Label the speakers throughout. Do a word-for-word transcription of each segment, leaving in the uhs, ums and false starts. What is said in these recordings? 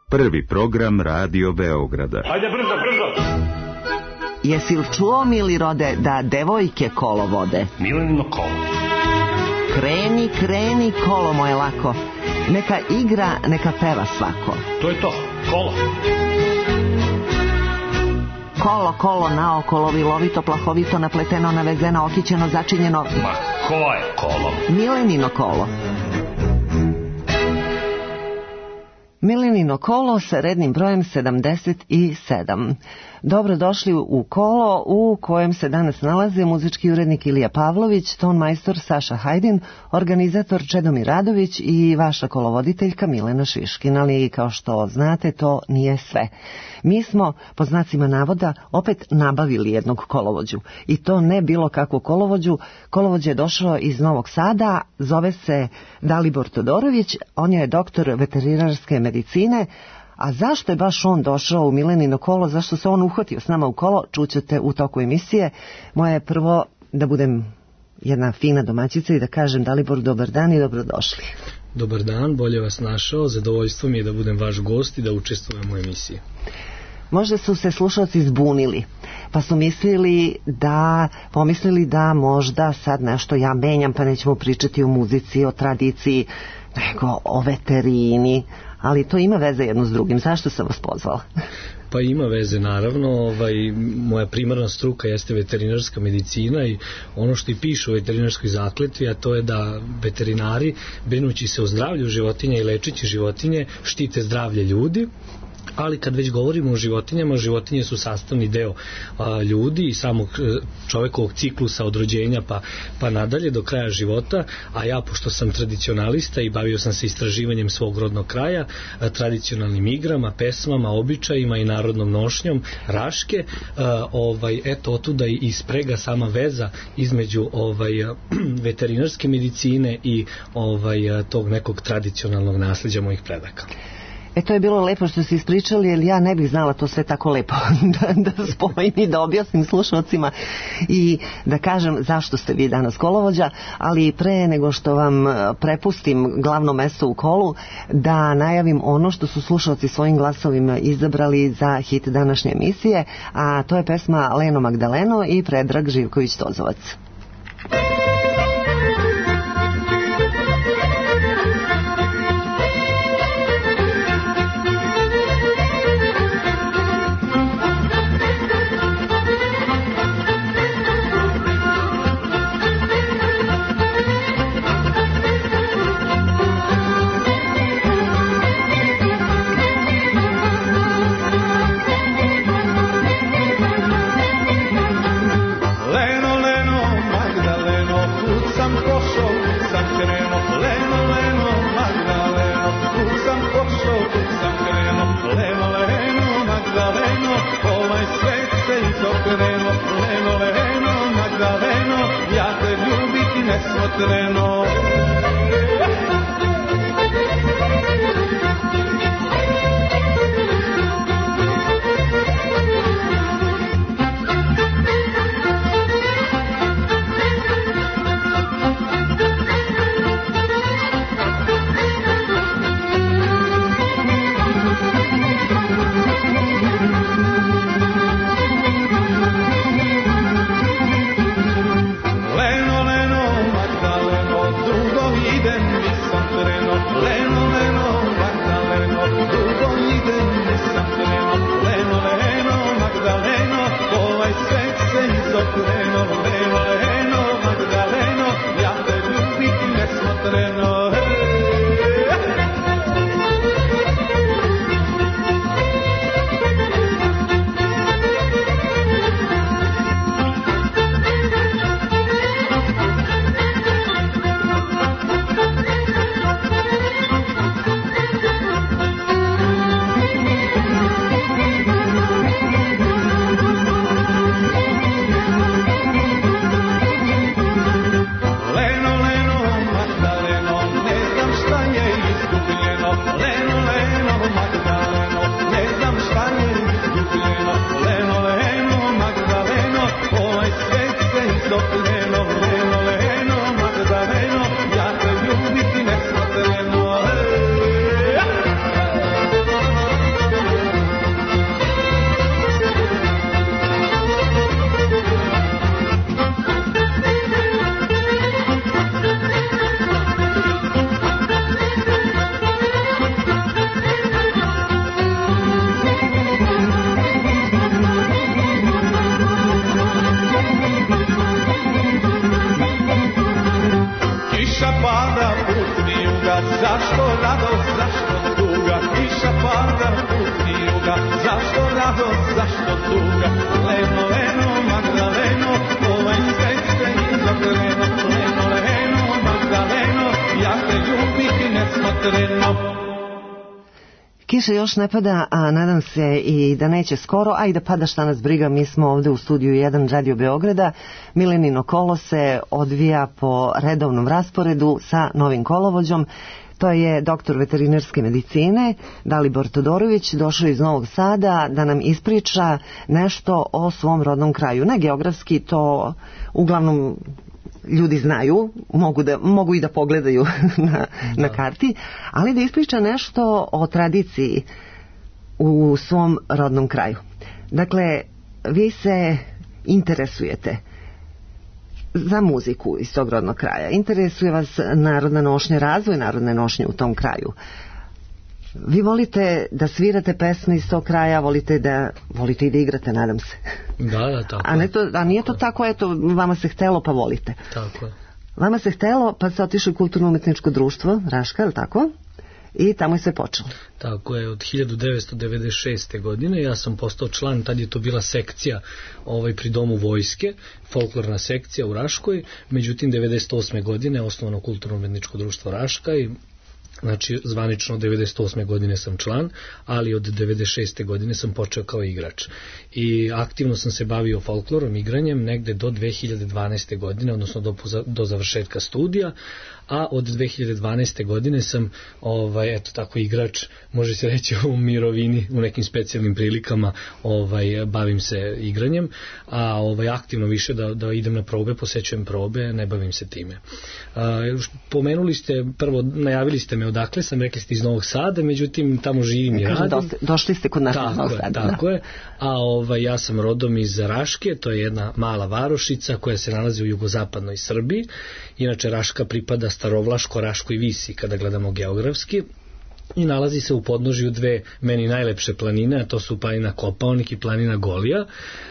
Speaker 1: prvi program Radio Beograda.
Speaker 2: Hajde brzo, brzo!
Speaker 3: Jesi li čuo, mili rode, da devojke kolo vode?
Speaker 2: Milenino kolo.
Speaker 3: Kreni, kreni, kolo moje lako. Neka igra, neka peva svako.
Speaker 2: To je to, kolo.
Speaker 3: Kolo, kolo, naokolo, vilovito, plahovito, napleteno, navezeno, okićeno, začinjeno.
Speaker 2: Ma, ko je kolo?
Speaker 3: Milenino kolo. Milenino kolo sa rednim brojem sedamdeset sedam. Dobrodošli u kolo u kojem se danas nalaze muzički urednik Ilija Pavlović, ton majstor Saša Hajdin, organizator Čedomir Radović i vaša kolovoditeljka Milena Šiškin. Ali kao što znate, to nije sve. Mi smo, po znacima navoda, opet nabavili jednog kolovođu. I to ne bilo kakvu kolovođu. Kolovođa je došao iz Novog Sada, zove se Dalibor Todorović, on je doktor veterinarske medicine. A zašto je baš on došao u Milenino kolo, zašto se on uhvatio s nama u kolo, čućete u toku emisije. Moje je prvo da budem jedna fina domaćica i da kažem Daliboru dobar dan i dobrodošli.
Speaker 4: Dobar dan, bolje vas našao, zadovoljstvo mi je da budem vaš gost i da učestvujem u emisiji.
Speaker 3: Možda su se slušalci zbunili, pa su mislili da, pomislili da možda sad nešto ja menjam, pa nećemo pričati o muzici, o tradiciji, nego o veterini, ali to ima veze jedno s drugim. Zašto sam vas pozvala?
Speaker 4: Pa ima veze, naravno. Ovaj, moja primarna struka jeste veterinarska medicina i ono što i piše u veterinarskoj zakletvi, a to je da veterinari, brinući se o zdravlju životinja i lečeći životinje, štite zdravlje ljudi. Ali kad već govorimo o životinjama, životinje su sastavni deo a, ljudi i samog čovekovog ciklusa od rođenja pa, pa nadalje do kraja života, a ja pošto sam tradicionalista i bavio sam se istraživanjem svog rodnog kraja, a, tradicionalnim igrama, pesmama, običajima i narodnom nošnjom Raške, a, ovaj, eto otuda i, i sprega sama veza između ovaj, veterinarske medicine i ovaj, tog nekog tradicionalnog nasleđa mojih predaka.
Speaker 3: E, to je bilo lepo što ste ispričali, jer ja ne bih znala to sve tako lepo da, da spojim i da objasnim slušalcima i da kažem zašto ste vi danas kolovođa, ali pre nego što vam prepustim glavno mesto u kolu, da najavim ono što su slušalci svojim glasovima izabrali za hit današnje emisije, a to je pesma Leno Magdaleno i Predrag Živković-Tozovac.
Speaker 5: Leno, Leno, Magdaleno, zašto radost, zašto tuga, kiša pada pusti juga, zašto radost, zašto tuga, leno, leno, Magdaleno, ovaj svet se izokreno, leno, leno, Magdaleno, ja te ljubiti nesmotreno.
Speaker 3: Kiša još ne pada, a nadam se i da neće skoro, a i da pada šta nas briga, mi smo ovde u studiju jedan Radio Beograda. Milenino kolo se odvija po redovnom rasporedu sa novim kolovođom. To je doktor veterinarske medicine Dalibor Todorović, došao iz Novog Sada da nam ispriča nešto o svom rodnom kraju. Ne geografski, to uglavnom ljudi znaju, mogu, da, mogu i da pogledaju na, na karti, ali da ispriča nešto o tradiciji u svom rodnom kraju. Dakle, vi se interesujete za muziku iz tog rodnog kraja. Interesuje vas narodna nošnja, razvoj narodne nošnje u tom kraju. Vi volite da svirate pesme iz tog kraja, volite da volite i da igrate, nadam se.
Speaker 4: Da, da, tako.
Speaker 3: A, ne to, a nije to tako, eto, vama se htelo pa volite.
Speaker 4: Tako je.
Speaker 3: Vama se htelo pa se otišli u kulturno-umetničko društvo Raška, je li tako? I tamo je sve počelo.
Speaker 4: Tako je, od hiljadu devetsto devedeset šeste. godine ja sam postao član, tad je to bila sekcija ovaj, pri Domu vojske, folklorna sekcija u Raškoj, međutim devedeset osme. godine osnovano kulturno-umetničko društvo Raška i znači zvanično od devedeset osme. godine sam član, ali od devedeset šeste. godine sam počeo kao igrač. I aktivno sam se bavio folklorom, igranjem negde do dve hiljade dvanaeste. godine, odnosno do, do završetka studija, a od dve hiljade dvanaeste. godine sam ovaj eto tako igrač, može se reći u mirovini, u nekim specijalnim prilikama, ovaj bavim se igranjem, a ovaj aktivno više da da idem na probe, posećujem probe, ne bavim se time. A, pomenuli ste, prvo najavili ste me odakle sam, rekli ste iz Novog Sada, međutim tamo živim i radim.
Speaker 3: Došli, došli ste kod nas iz Novog Sada.
Speaker 4: Tako da. je. A ovaj ja sam rodom iz Raške, to je jedna mala varošica koja se nalazi u jugozapadnoj Srbiji. Inače Raška pripada Starovlaško-Raškoj visi kada gledamo geografski i nalazi se u podnožju dve meni najlepše planine, a to su planina Kopaonik i planina Golija,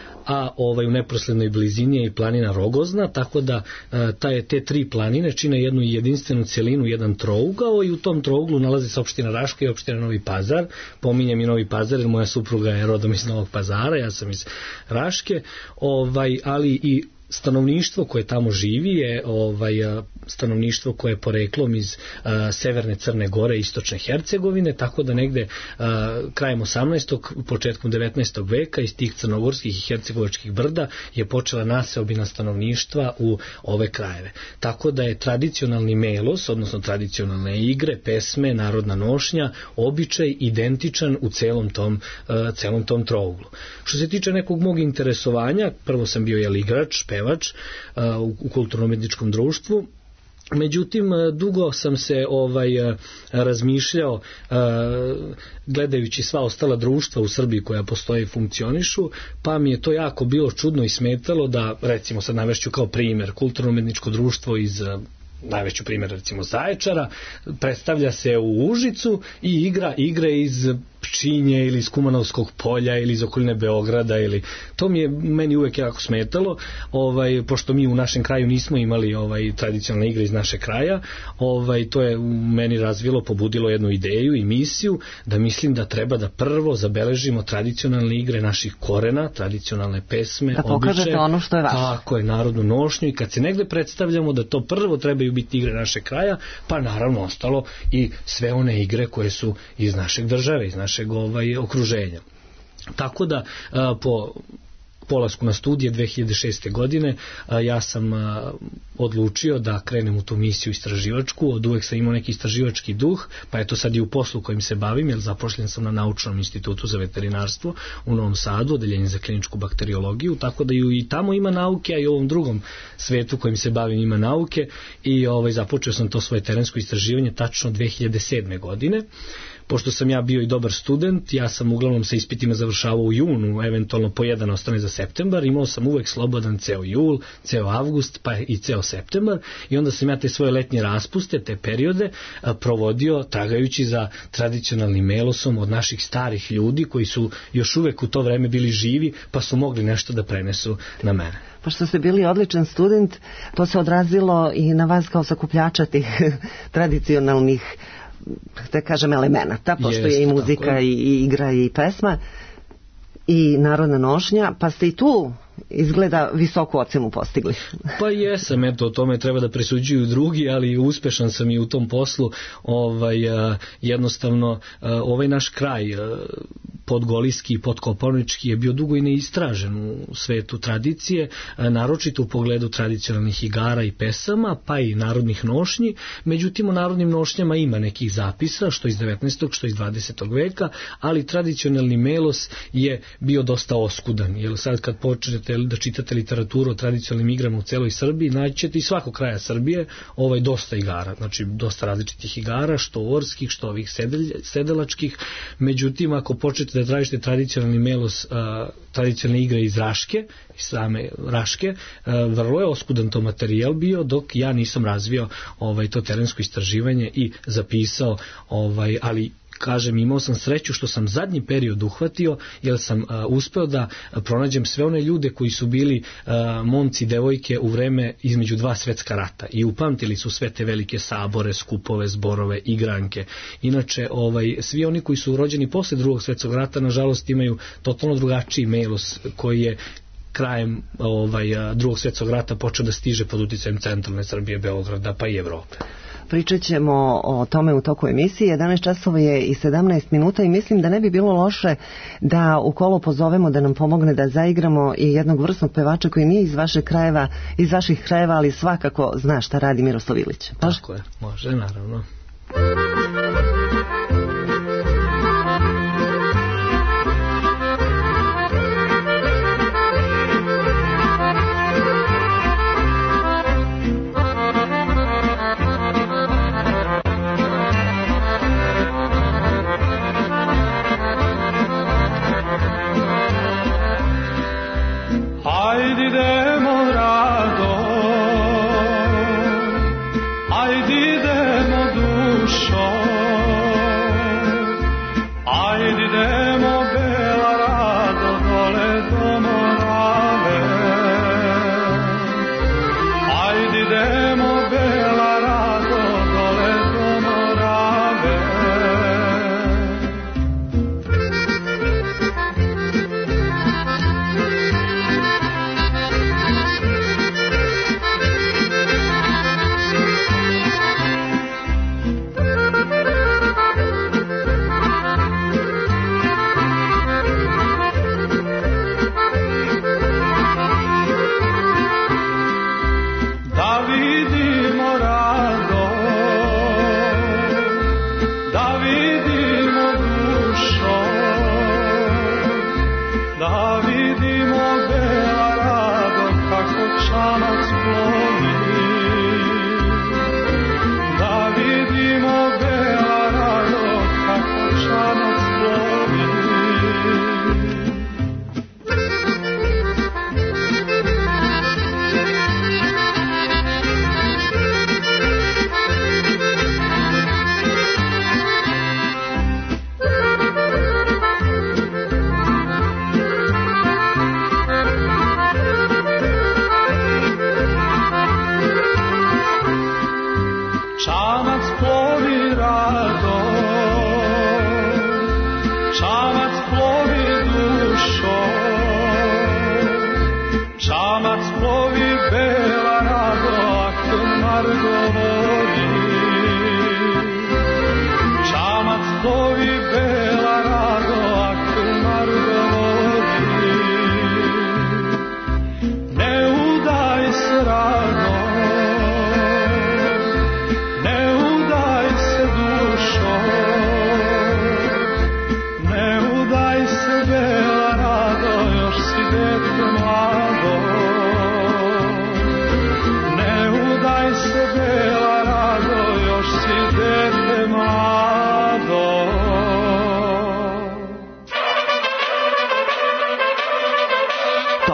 Speaker 4: a ovaj u neposrednoj blizini je i planina Rogozna, tako da taj, te tri planine čine jednu jedinstvenu celinu, jedan trougao i u tom trouglu nalazi se opština Raška i opština Novi Pazar. Pominjem i Novi Pazar jer moja supruga je rodom iz Novog Pazara, ja sam iz Raške, ovaj, ali i stanovništvo koje tamo živi je ovaj stanovništvo koje je poreklom iz uh, severne Crne Gore i istočne Hercegovine, tako da negde uh, krajem osamnaestog. početkom devetnaestog. veka iz tih crnogorskih i hercegovačkih brda je počela naseobina stanovništva u ove krajeve. Tako da je tradicionalni melos, odnosno tradicionalne igre, pesme, narodna nošnja, običaj identičan u celom tom, uh, celom tom trouglu. Što se tiče nekog mog interesovanja, prvo sam bio jel igrač, pevač uh, u, u kulturno-umetničkom društvu. Međutim, dugo sam se ovaj razmišljao gledajući sva ostala društva u Srbiji koja postoje i funkcionišu, pa mi je to jako bilo čudno i smetalo da, recimo sad navešću kao primjer, kulturno-umetničko društvo iz najveću primjer recimo Zaječara, predstavlja se u Užicu i igra igre iz Pčinje ili iz Kumanovskog polja ili iz okoline Beograda, ili to mi je meni uvek jako smetalo, ovaj pošto mi u našem kraju nismo imali ovaj tradicionalne igre iz našeg kraja, ovaj to je u meni razvilo, pobudilo jednu ideju i misiju da mislim da treba da prvo zabeležimo tradicionalne igre naših korena, tradicionalne pesme,
Speaker 3: da pokažete običaje, ono što je vaše.
Speaker 4: Tako je, narodnu nošnju, i kad se negde predstavljamo da to prvo trebaju biti igre našeg kraja, pa naravno ostalo i sve one igre koje su iz našeg države, iz našeg ovaj okruženja. Tako da a, po polasku na studije dve hiljade šeste. godine a, ja sam a, odlučio da krenem u tu misiju istraživačku. Od uvek sam imao neki istraživački duh, pa eto sad i u poslu kojim se bavim, jer zapošljen sam na Naučnom institutu za veterinarstvo u Novom Sadu, odeljenje za kliničku bakteriologiju, tako da i tamo ima nauke, a i u ovom drugom svetu kojim se bavim ima nauke, i ovaj započeo sam to svoje terensko istraživanje tačno dve hiljade sedme. godine. pošto sam ja bio i dobar student, ja sam uglavnom sa ispitima završavao u junu, eventualno po jedan ostane za septembar, imao sam uvek slobodan ceo jul, ceo avgust, pa i ceo septembar, i onda sam ja te svoje letnje raspuste, te periode, a, provodio tragajući za tradicionalnim melosom od naših starih ljudi koji su još uvek u to vreme bili živi, pa su mogli nešto da prenesu na mene.
Speaker 3: Pošto ste bili odličan student, to se odrazilo i na vas kao sakupljača tih tradicionalnih, da kažem, elemenata, pošto
Speaker 4: Jest,
Speaker 3: je i muzika je. i, i igra i pesma i narodna nošnja, pa ste i tu izgleda visoku ocenu postigli.
Speaker 4: Pa jesam, eto, o tome treba da presuđuju drugi, ali uspešan sam i u tom poslu. Ovaj, a, jednostavno, a, ovaj naš kraj, a, podgolijski i podkopaonički, je bio dugo i neistražen u svetu tradicije, a, naročito u pogledu tradicionalnih igara i pesama, pa i narodnih nošnji. Međutim, u narodnim nošnjama ima nekih zapisa, što iz devetnaestog što iz dvadesetog veka, ali tradicionalni melos je bio dosta oskudan, jer sad kad počnete da čitate literaturu o tradicionalnim igrama u celoj Srbiji, naćete i svakog kraja Srbije ovaj, dosta igara, znači dosta različitih igara, što orskih, što ovih sedelj, sedelačkih. Međutim, ako počnete da tražite tradicionalni melos, a, tradicionalne igre iz Raške, iz same Raške, a, vrlo je oskudan to materijal bio, dok ja nisam razvio ovaj, to terensko istraživanje i zapisao, ovaj, ali kažem, imao sam sreću što sam zadnji period uhvatio, jer sam a, uspeo da pronađem sve one ljude koji su bili a, momci i devojke u vreme između dva svetska rata i upamtili su sve te velike sabore, skupove, zborove, igranke. Inače, ovaj, svi oni koji su rođeni posle drugog svetskog rata, nažalost, imaju totalno drugačiji melos koji je krajem ovaj, drugog svetskog rata počeo da stiže pod uticajem centralne Srbije, Beograda pa i Evrope.
Speaker 3: Pričat ćemo o tome u toku emisije. jedanaest časova je i sedamnaest minuta i mislim da ne bi bilo loše da u kolo pozovemo da nam pomogne da zaigramo i jednog vrsnog pevača koji nije iz vašeg krajeva, iz vaših krajeva, ali svakako zna šta radi Miroslav Ilić. Može?
Speaker 4: Tako je, može, naravno.
Speaker 5: Ajde idemo rado, ajde idemo dušo,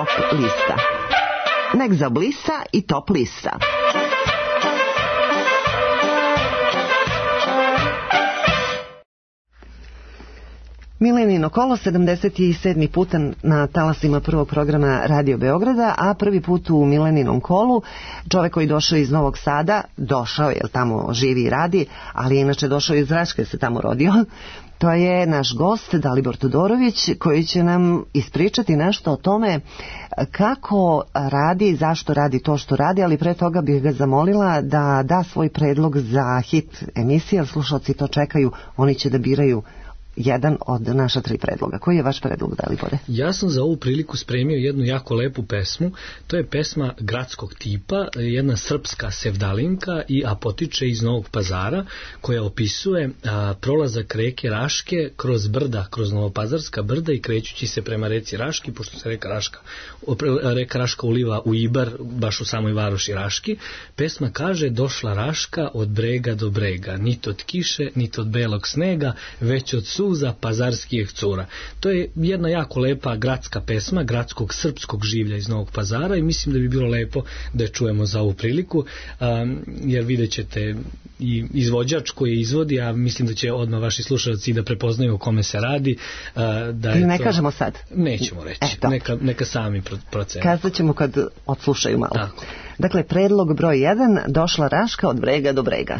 Speaker 3: top lista. Nek zablisa i top lista. Milenino kolo, sedamdeset sedmi put na talasima prvog programa Radio Beograda, a prvi put u Mileninom kolu čovek koji došao iz Novog Sada, došao jer tamo živi i radi, ali inače došao iz Raške, se tamo rodio. To je naš gost Dalibor Todorović, koji će nam ispričati nešto o tome kako radi, zašto radi to što radi, ali pre toga bih ga zamolila da da svoj predlog za hit emisije, jer slušalci to čekaju, oni će da biraju jedan od naša tri predloga. Koji je vaš predlog, Dalibore?
Speaker 4: Ja sam za ovu priliku spremio jednu jako lepu pesmu. To je pesma gradskog tipa, jedna srpska sevdalinka i a potiče iz Novog Pazara, koja opisuje a, prolazak reke Raške kroz brda, kroz novopazarska brda i krećući se prema reci Raški, pošto se reka Raška, reka Raška uliva u Ibar, baš u samoj varoši Raški. Pesma kaže: došla Raška od brega do brega, nit od kiše, nit od belog snega, već od su za pazarskih cura. To je jedna jako lepa gradska pesma, gradskog srpskog življa iz Novog Pazara i mislim da bi bilo lepo da je čujemo za ovu priliku, um, jer vidjet ćete i izvođač koji je izvodi, a mislim da će odmah vaši slušalci da prepoznaju o kome se radi. Uh, da je
Speaker 3: ne
Speaker 4: to...
Speaker 3: kažemo sad.
Speaker 4: Nećemo reći. E, neka, neka sami procene.
Speaker 3: Kazat ćemo kad odslušaju malo.
Speaker 4: Tako.
Speaker 3: Dakle, predlog broj jedan, došla Raška od brega do brega.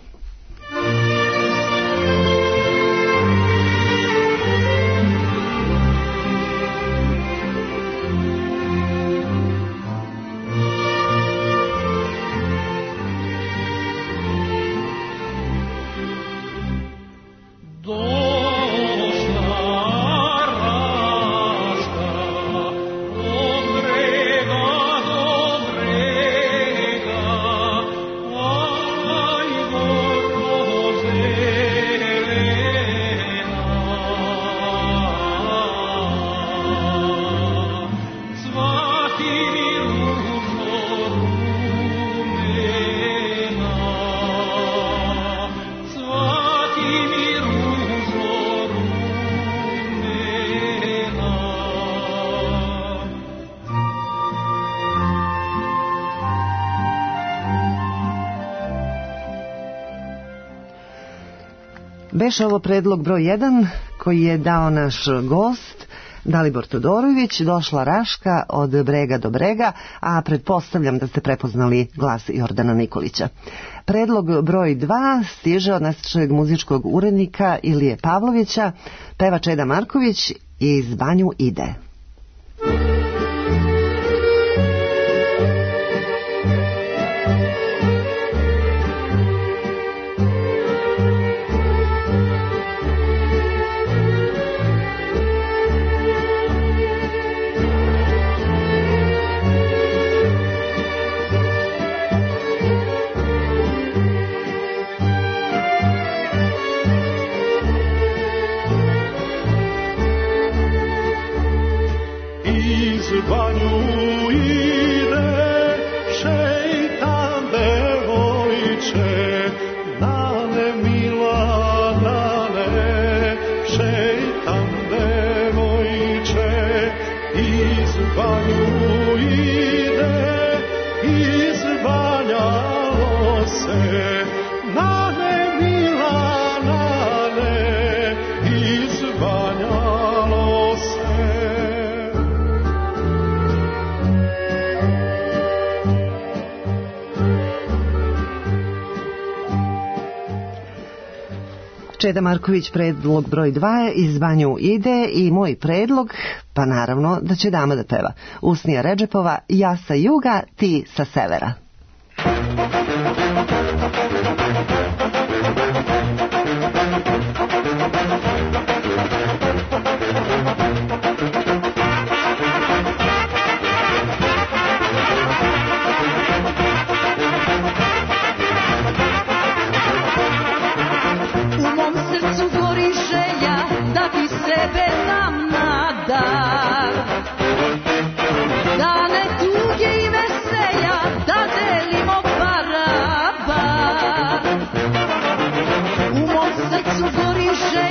Speaker 3: Beše ovo predlog broj jedan koji je dao naš gost Dalibor Todorović, došla Raška od brega do brega, a pretpostavljam da ste prepoznali glas Jordana Nikolića. Predlog broj dva stiže od našeg muzičkog urednika Ilije Pavlovića, peva Čeda Marković iz Banju ide. Čeda Marković, predlog broj dva, iz Banju ide i moj predlog, pa naravno da će dama da peva. Usnija Redžepova, ja sa juga, ti sa severa.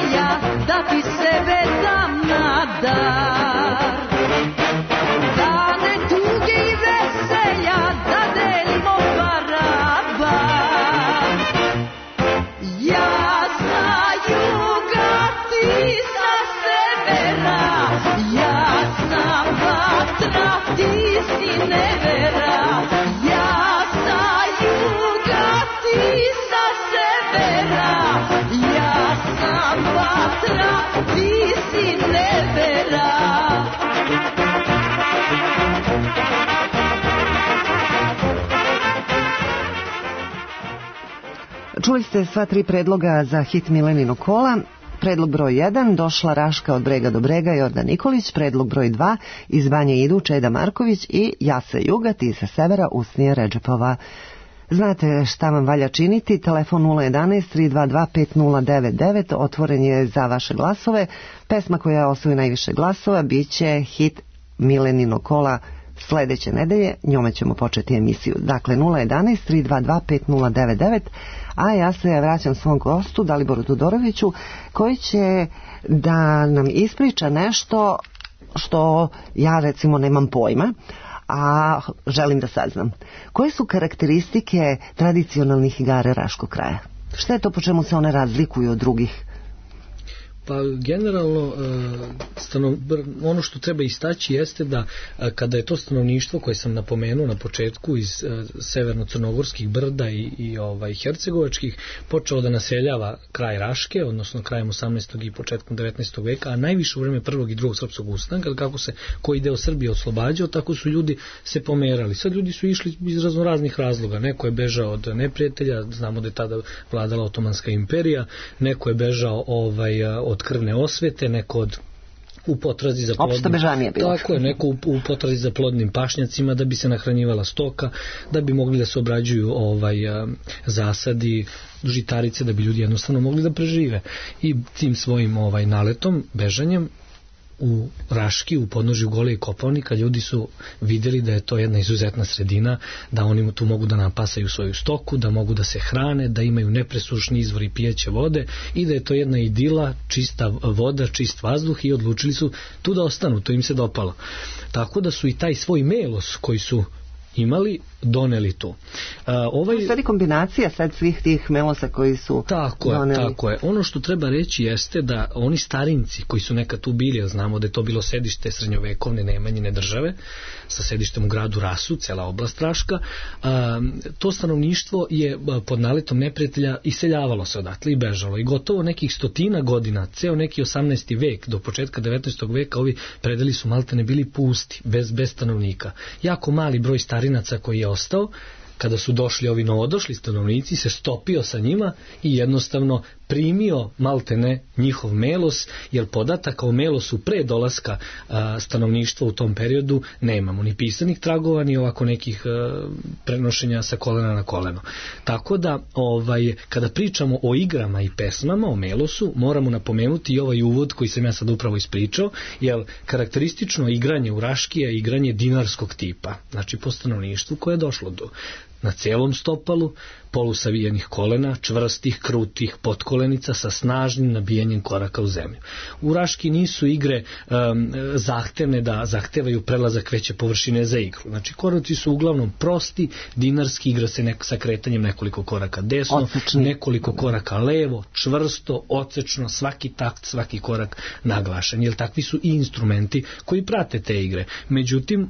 Speaker 6: Da ti sebe dam na dar, da
Speaker 3: Čuli ste sva tri predloga za hit Milenino kola. Predlog broj jedan, Došla Raška od brega do brega, Jordan Nikolić. Predlog broj dva, Iz Banje idu, Čeda Marković. I Ja sa juga, Ti sa severa, Usnije Redžepova. Znate šta vam valja činiti, telefon nula jedanaest tri dva dva pet nula devet devet otvoren je za vaše glasove. Pesma koja osvoji najviše glasova bit će hit Milenino kola sledeće nedelje, njome ćemo početi emisiju. Dakle, nula jedanaest tri dva dva pet nula devet devet, a ja se vraćam svom gostu, Daliboru Todoroviću, koji će da nam ispriča nešto što ja recimo nemam pojma, a želim da saznam. Koje su karakteristike tradicionalnih igara Raškog kraja? Šta je to po čemu se one razlikuju od drugih?
Speaker 4: Pa generalno stanov, ono što treba istaći jeste da kada je to stanovništvo koje sam napomenuo na početku iz severno-crnogorskih brda i, i ovaj, hercegovačkih počeo da naseljava kraj Raške, odnosno krajem osamnaestog i početkom devetnaestog veka, a najviše u vreme prvog i drugog srpskog ustanka, kako se koji deo Srbije oslobađao, tako su ljudi se pomerali. Sad ljudi su išli iz raznoraznih razloga. Neko je bežao od neprijatelja, znamo da je tada vladala Otomanska imperija, neko je bežao ovaj, od krvne osvete, neko od u potrazi za plodnim, tako je, neko u, u potrazi za plodnim pašnjacima da bi se nahranjivala stoka, da bi mogli da se obrađuju ovaj zasadi, žitarice, da bi ljudi jednostavno mogli da prežive. I tim svojim ovaj naletom, bežanjem u Raški, u podnožju Gole i Kopaonika, ljudi su vidjeli da je to jedna izuzetna sredina, da oni tu mogu da napasaju svoju stoku, da mogu da se hrane, da imaju nepresušni izvori pijeće vode i da je to jedna idila, čista voda, čist vazduh, i odlučili su tu da ostanu, to im se dopalo. Tako da su i taj svoj melos koji su imali, doneli tu. Uh, ovaj...
Speaker 3: To je kombinacija sad svih tih melosa koji su
Speaker 4: tako
Speaker 3: doneli.
Speaker 4: Je, tako je. Ono što treba reći jeste da oni starinci koji su nekad tu bili, a znamo da je to bilo sedište srednjovekovne Nemanjine države, sa sedištem u gradu Rasu, cela oblast Raška, uh, to stanovništvo je pod naletom neprijatelja iseljavalo se odatle i bežalo. I gotovo nekih stotina godina, ceo neki osamnaesti vek do početka devetnaestog veka, ovi predeli su maltene bili pusti, bez, bez stanovnika. Jako mali broj starinaca koji je ostao, kada su došli ovi novodošli stanovnici, se stopio sa njima i jednostavno primio maltene njihov melos, jer podataka o melosu pre dolaska a, stanovništva u tom periodu nemamo, ni pisanih tragova, ni ovako nekih a, prenošenja sa kolena na koleno. Tako da, ovaj, kada pričamo o igrama i pesmama, o melosu, moramo napomenuti i ovaj uvod koji sam ja sad upravo ispričao, jer karakteristično igranje u Raški je igranje dinarskog tipa, znači po stanovništvu koje je došlo do na celom stopalu, polusavijenih kolena, čvrstih, krutih potkolenica sa snažnim nabijanjem koraka u zemlju. U Raški nisu igre um, zahtevne da zahtevaju prelazak veće površine za igru. Znači, koraci su uglavnom prosti, dinarski, igra se nek, sa kretanjem nekoliko koraka desno, odsečni, nekoliko koraka levo, čvrsto, odsečno, svaki takt, svaki korak naglašen. Jer takvi su i instrumenti koji prate te igre. Međutim,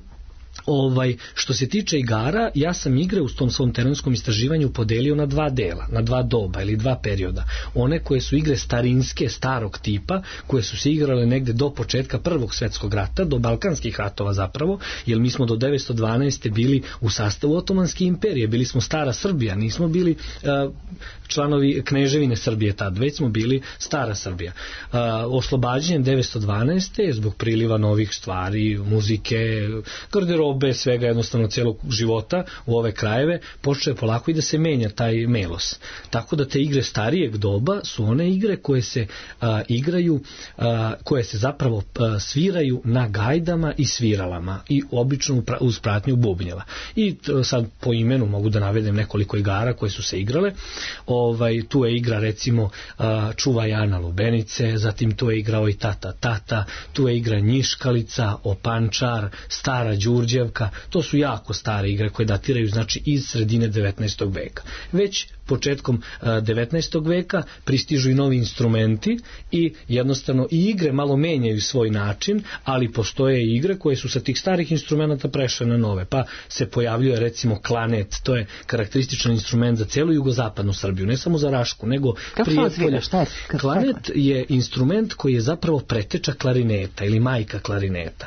Speaker 4: Ovaj, što se tiče igara, ja sam igre u tom svom terenskom istraživanju podelio na dva dela, na dva doba ili dva perioda. One koje su igre starinske, starog tipa, koje su se igrale negde do početka Prvog svjetskog rata, do Balkanskih ratova zapravo, jer mi smo do devetsto dvanaeste bili u sastavu Otomanske imperije, bili smo stara Srbija, nismo bili uh, članovi kneževine Srbije tad, već smo bili stara Srbija. Uh, oslobađanjem devetsto dvanaeste zbog priliva novih stvari, muzike, garderobe, bez svega jednostavno celog života u ove krajeve, počeo polako i da se menja taj melos. Tako da te igre starijeg doba su one igre koje se a, igraju, a, koje se zapravo a, sviraju na gajdama i sviralama i obično uz pratnju bubnjeva. I t, sad po imenu mogu da navedem nekoliko igara koje su se igrale. Ovaj, tu je igra recimo a, Čuvaj Ana lubenice, zatim tu je igrao i Tata Tata, tu je igra Njiškalica, Opančar, Stara Đurđe. To su jako stare igre koje datiraju znači iz sredine devetnaestog veka. Već početkom devetnaestog veka pristižu i novi instrumenti i jednostavno i igre malo menjaju svoj način, ali postoje i igre koje su sa tih starih instrumenta prešle na nove. Pa se pojavljuje recimo klanet, to je karakterističan instrument za celu jugozapadnu Srbiju, ne samo za Rašku, nego Prijepolje. Klanet je instrument koji je zapravo preteča klarineta ili majka klarineta.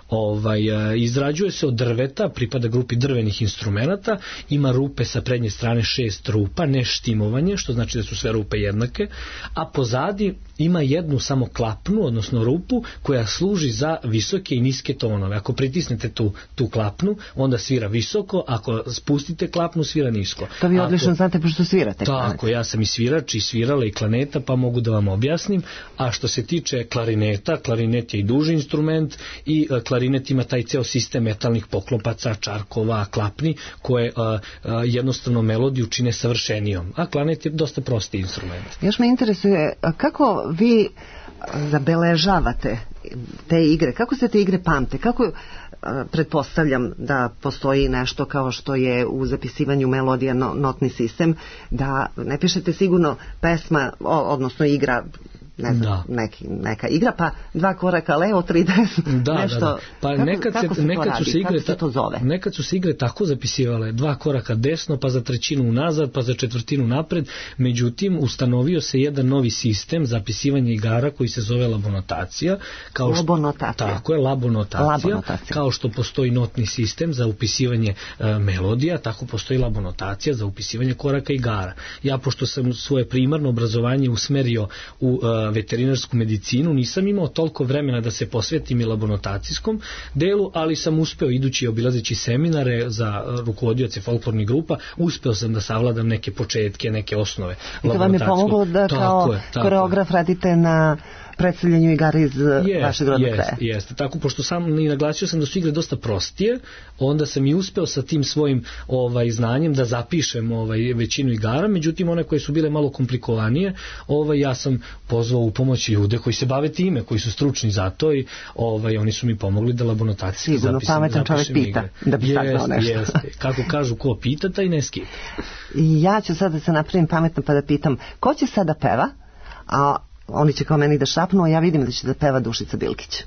Speaker 4: Ovaj, izrađuje se od drveta, pripada grupi drvenih instrumenata, ima rupe sa prednje strane šest rupa, ne štimovanje, što znači da su sve rupe jednake, a pozadi ima jednu samo klapnu, odnosno rupu, koja služi za visoke i niske tonove. Ako pritisnete tu, tu klapnu, onda svira visoko, ako spustite klapnu, svira nisko.
Speaker 3: To vi odlično
Speaker 4: ako,
Speaker 3: znate, pošto svirate
Speaker 4: klanet. Tako, ja sam i svirač i svirala i klaneta, pa mogu da vam objasnim. A što se tiče klarineta, klarinet je i duži instrument i uh, klarinet ima taj ceo sistem metalnih poklopaca, čarkova, klapni, koje uh, uh, jednostavno melodiju čine savršenijom. A klanet je dosta prosti instrument.
Speaker 3: Još me interesuje, kako vi zabeležavate te igre, kako se te igre pamte, kako pretpostavljam da postoji nešto kao što je u zapisivanju melodija notni sistem, da ne pišete sigurno pesma, odnosno igra, ne znam, neki, neka igra, pa dva koraka levo, tri desno,
Speaker 4: da,
Speaker 3: nešto.
Speaker 4: Da, da. Pa
Speaker 3: kako,
Speaker 4: nekad,
Speaker 3: kako
Speaker 4: se,
Speaker 3: se
Speaker 4: nekad
Speaker 3: radi,
Speaker 4: su se igre,
Speaker 3: kako se to zove?
Speaker 4: Nekad su se igre tako zapisivale, dva koraka desno, pa za trećinu unazad, pa za četvrtinu napred. Međutim, ustanovio se jedan novi sistem zapisivanja igara koji se zove labonotacija. Kao što,
Speaker 3: labonotacija.
Speaker 4: Tako je, labonotacija.
Speaker 3: labonotacija.
Speaker 4: Kao što postoji notni sistem za upisivanje e, melodija, tako postoji labonotacija za upisivanje koraka igara. Ja, pošto sam svoje primarno obrazovanje usmerio u e, veterinarsku medicinu, nisam imao toliko vremena da se posvetim i labonotacijskom delu, ali sam uspeo, idući i obilazeći seminare za rukovodioce folklornih grupa, uspeo sam da savladam neke početke, neke osnove.
Speaker 3: I to vam je pomoglo da kao je, koreograf radite na predstavljanju igara iz yes, vašeg rodnog kraja.
Speaker 4: Jeste, tako, pošto sam i naglasio sam da su igre dosta prostije, onda sam i uspeo sa tim svojim ovaj, znanjem da zapišem ovaj, većinu igara, međutim one koje su bile malo komplikovanije, ovaj, ja sam pozvao u pomoć ljude koji se bave time, koji su stručni za to i ovaj, oni su mi pomogli da labonotacijski zapišem,
Speaker 3: sigurno pametan čovjek pita da bi saznao nešto.
Speaker 4: Jeste, kako kažu, ko pita, taj ne skita.
Speaker 3: I ja ću sad da se napravim pametno pa da pitam, ko će sada peva, a oni će kao meni da šapnu, a ja vidim da će da peva Dušica Bilkić.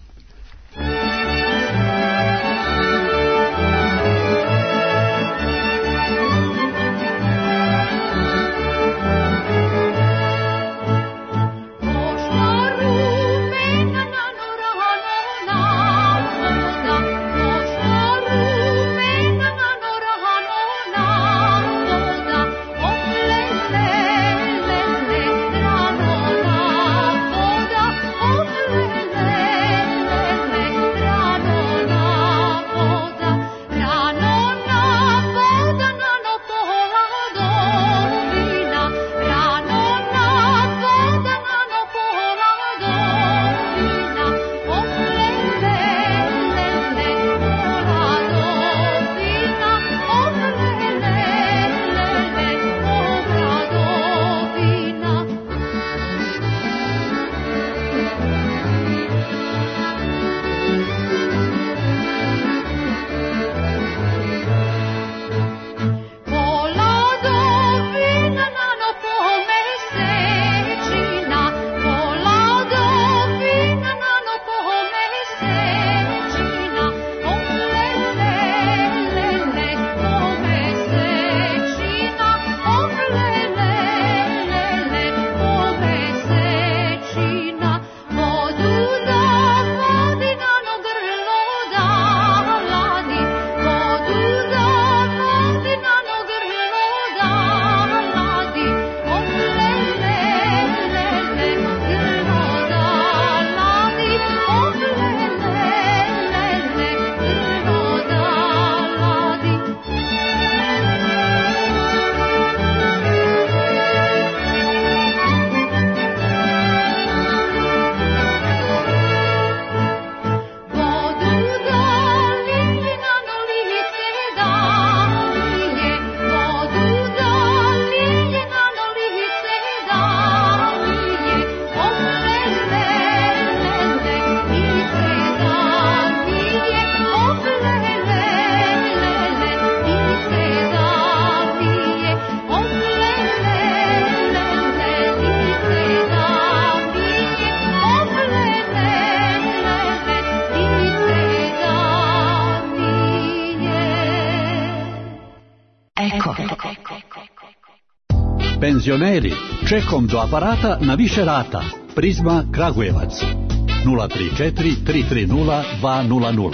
Speaker 6: Penzioneri, čekom do aparata na više rata. Prizma Kragujevac. nula tri četiri tri tri nula dva nula nula.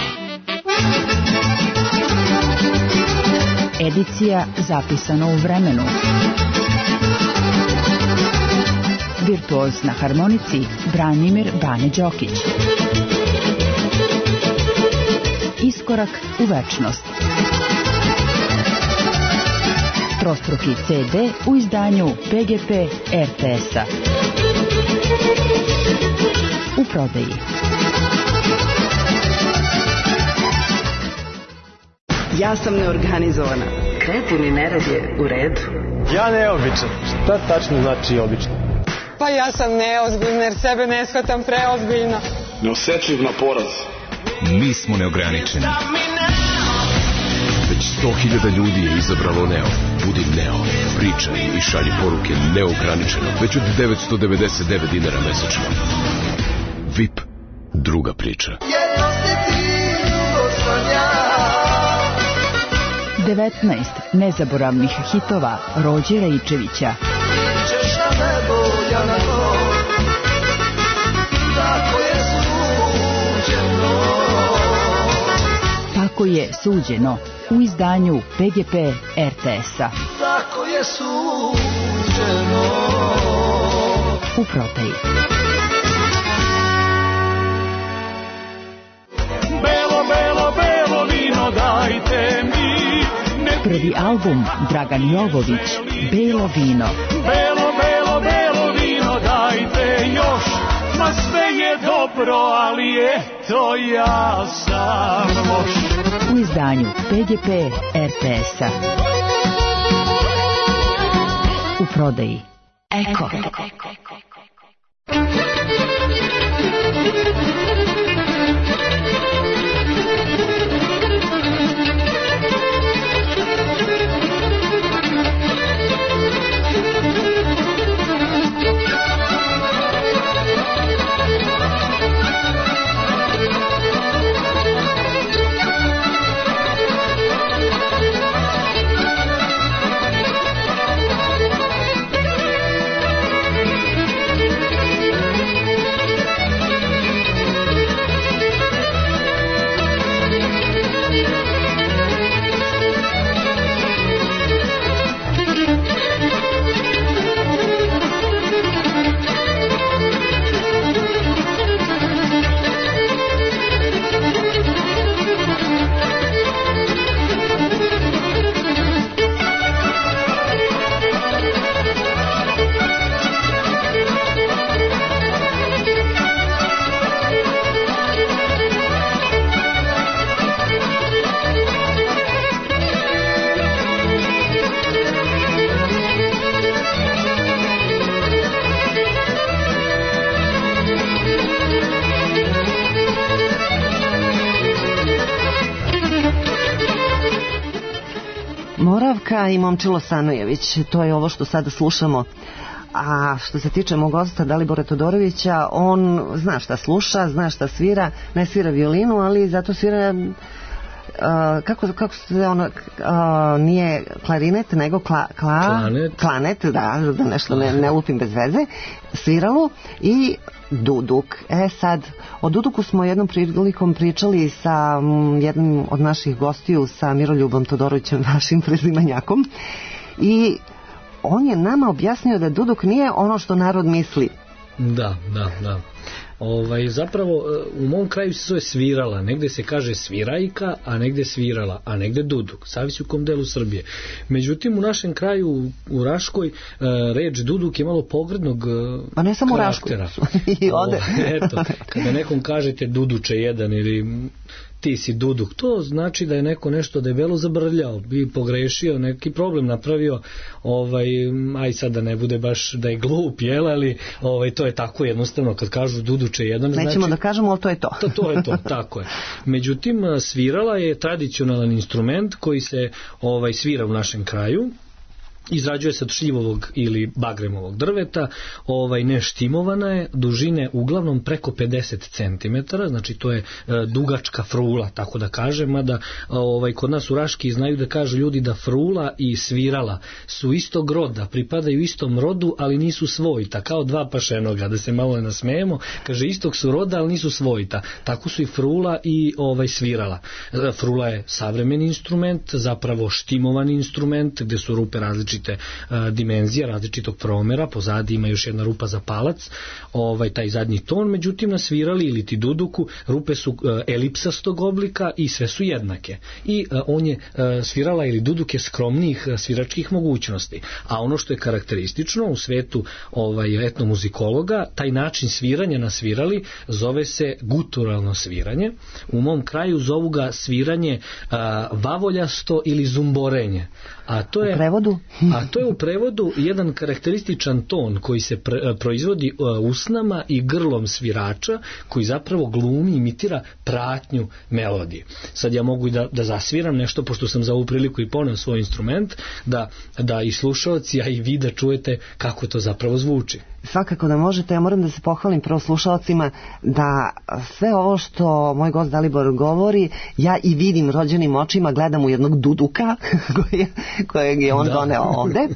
Speaker 7: Edicija zapisana u vremenu. Virtuoz na harmonici Branimir Bane Đokić. Iskorak u večnost. Trostruki ce de u izdanju pe ge pe er te es-a. U prodaji.
Speaker 8: Ja sam neorganizovana. Kreativni nerad je u redu.
Speaker 9: Ja neobičan. Šta tačno znači obično?
Speaker 10: Pa ja sam neozbiljna jer sebe ne shvatam preozbiljno.
Speaker 11: Neosetljiv na poraz.
Speaker 12: Mi smo neograničeni. Već sto hiljada ljudi je izabralo Neo. Budi Neo, pričaj i šalji poruke neograničeno. Već od devetsto devedeset devet dinara mesečno. V I P, druga priča.
Speaker 13: Jedno si ti, drugo sam ja.
Speaker 7: devetnaest nezaboravnih hitova Rođe Rejčevića.
Speaker 13: Češ na nebo, ja na to. Tako je suđeno.
Speaker 7: Tako je suđeno u izdanju pe ge pe er te es-a.
Speaker 13: Tako je suđeno.
Speaker 7: U prodaji.
Speaker 5: Belo, belo, belo vino dajte mi.
Speaker 7: Prvi album Dragan Jovović, Belo vino.
Speaker 5: Belo, belo, belo vino dajte još. Ma sve je dobro, ali eto ja sam loš.
Speaker 7: U izdanju pe ge pe er te es-a. U prodaji. Eko.
Speaker 3: Moravka i Momčilo Stanojević, to je ovo što sada slušamo. A što se tiče mog gosta Dalibora Todorovića, on zna šta sluša, zna šta svira, ne svira violinu, ali zato svira uh, kako, kako se ono uh, nije klarinet, nego kla, kla,
Speaker 4: klanet.
Speaker 3: klanet, da, da nešto ne, ne lupim bez veze, sviralu i duduk. E sad, o duduku smo jednom prilikom pričali sa m, jednim od naših gostiju, sa Miroljubom Todorovićem, vašim prezimanjakom, i on je nama objasnio da duduk nije ono što narod misli.
Speaker 4: Da, da, da. Ovaj, zapravo u mom kraju se zove svirala, negde se kaže svirajka, a negde svirala, a negde duduk, zavisi u kom delu Srbije. Međutim, u našem kraju, u Raškoj, reč duduk je malo pogrdnog
Speaker 3: pa ne samo
Speaker 4: karaktera.
Speaker 3: I ode.
Speaker 4: O, eto, kada nekom kažete duduče jedan ili ti si duduk, to znači da je neko nešto debelo zabrljao, bi pogrešio, neki problem napravio, ovaj, aj sad da ne bude baš da je glup, jel, ali ovaj, to je tako jednostavno, kad kažu duduče jedan,
Speaker 3: nećemo
Speaker 4: znači,
Speaker 3: da kažemo, ali to je to.
Speaker 4: to. To je to, tako je. Međutim, svirala je tradicionalan instrument koji se ovaj, svira u našem kraju. izrađuje se od šljivovog ili bagremovog drveta, ovaj, neštimovana je, dužine uglavnom preko pedeset centimetara, znači to je e, dugačka frula, tako da kažem, mada ovaj, kod nas u Raški znaju da kažu ljudi da frula i svirala su istog roda, pripadaju istom rodu, ali nisu svojita, kao dva pašenoga, da se malo ne nasmejemo, kaže istog su roda, ali nisu svojita, tako su i frula i ovaj, svirala. E, frula je savremeni instrument, zapravo štimovani instrument, gde su rupe različite dimenzija, različitog promera, pozadi ima još jedna rupa za palac, ovaj, taj zadnji ton, međutim na svirali ili ti duduku rupe su elipsastog oblika i sve su jednake. I on je svirala ili duduke skromnijih sviračkih mogućnosti. A ono što je karakteristično u svetu ovaj, etnomuzikologa, taj način sviranja na svirali zove se guturalno sviranje. U mom kraju zovu ga sviranje a, vavoljasto ili zumborenje. A to je,
Speaker 3: u prevodu?
Speaker 4: A to je u prevodu jedan karakterističan ton koji se pre, proizvodi usnama i grlom svirača, koji zapravo glumi, imitira pratnju melodije. Sad ja mogu da, da zasviram nešto, pošto sam za ovu priliku i poneo svoj instrument, da, da i slušaoci, a i vi da čujete kako to zapravo zvuči.
Speaker 3: Svakako da možete, ja moram da se pohvalim prvo slušalcima da sve ovo što moj gost Dalibor govori, ja i vidim rođenim očima, gledam u jednog duduka koje, kojeg je on da. doneo ovde,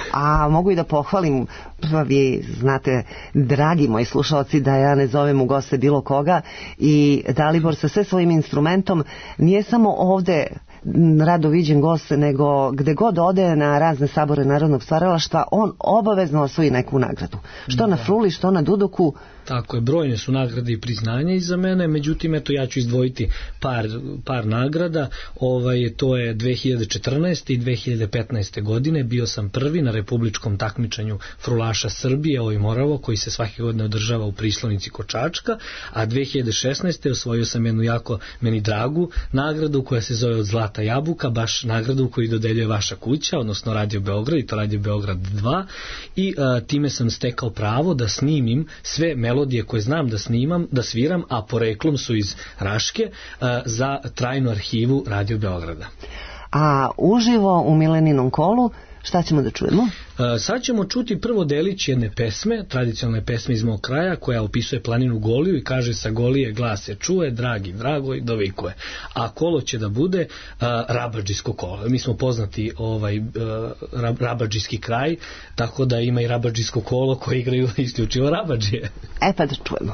Speaker 3: a mogu i da pohvalim, pa vi znate, dragi moji slušalci, da ja ne zovem u goste bilo koga i Dalibor sa sve svojim instrumentom nije samo ovde rado viđen gost, nego gde god ode na razne sabore narodnog stvaralaštva, on obavezno osvoji neku nagradu. Što da. na fruli, što na duduku.
Speaker 4: Tako je, brojne su nagrade i priznanja iza mene, međutim, eto, ja ću izdvojiti par, par nagrada. Ovaj, to je dve hiljade četrnaeste i dve hiljade petnaeste godine. Bio sam prvi na republičkom takmičenju frulaša Srbije, ovaj Moravo, koji se svake godine održava u Prislonici kod Čačka, a dve hiljade šesnaeste osvojio sam jednu jako meni dragu nagradu koja se zove Od zlata jabuka, baš nagradu koju dodeljuje vaša kuća, odnosno Radio Beograd, i to Radio Beograd dva, i a, time sam stekao pravo da snimim sve melodije koje znam da snimam, da sviram, a poreklom su iz Raške, a, za trajnu arhivu Radio Beograda.
Speaker 3: A uživo u Mileninom kolu šta ćemo da čujemo?
Speaker 4: Uh, sad ćemo čuti prvo delić jedne pesme, tradicionalne pesme iz mog kraja, koja opisuje planinu Goliju i kaže: sa Golije glas se čuje, dragi, drago i dovikuje. A kolo će da bude uh, rabadžijsko kolo. Mi smo poznati ovaj uh, rabadžijski kraj, tako da ima i rabadžijsko kolo koje igraju isključivo rabadžije.
Speaker 3: E pa da čujemo.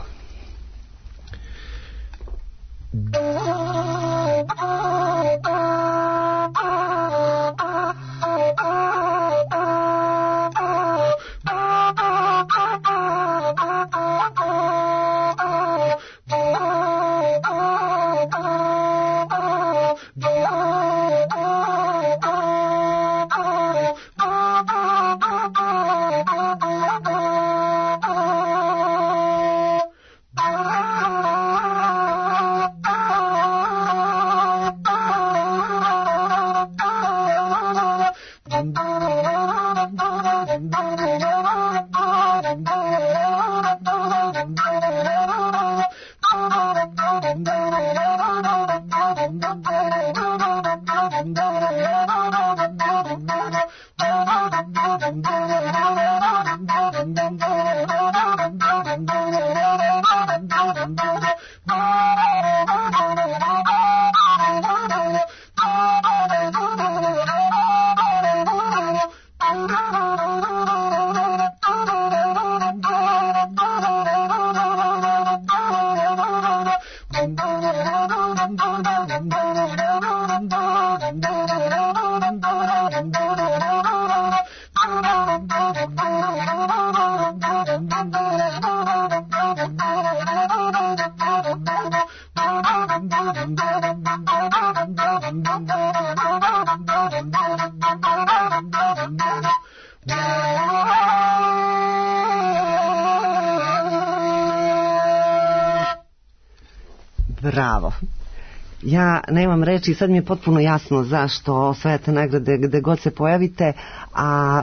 Speaker 3: Bravo. Ja nemam reči, sad mi je potpuno jasno zašto osvajate nagrade gde god se pojavite, a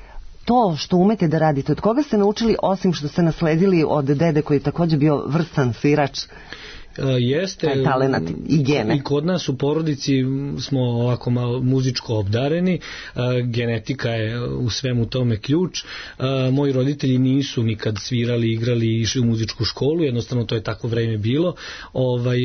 Speaker 3: to što umete da radite, od koga ste naučili, osim što ste nasledili od dede koji je također bio vrstan svirač?
Speaker 4: Jeste,
Speaker 3: talenat i gene.
Speaker 4: I kod nas u porodici smo ovako malo muzičko obdareni, genetika je u svemu tome ključ. Moji roditelji nisu nikad svirali, igrali i išli u muzičku školu, jednostavno to je tako vreme bilo. Ovaj,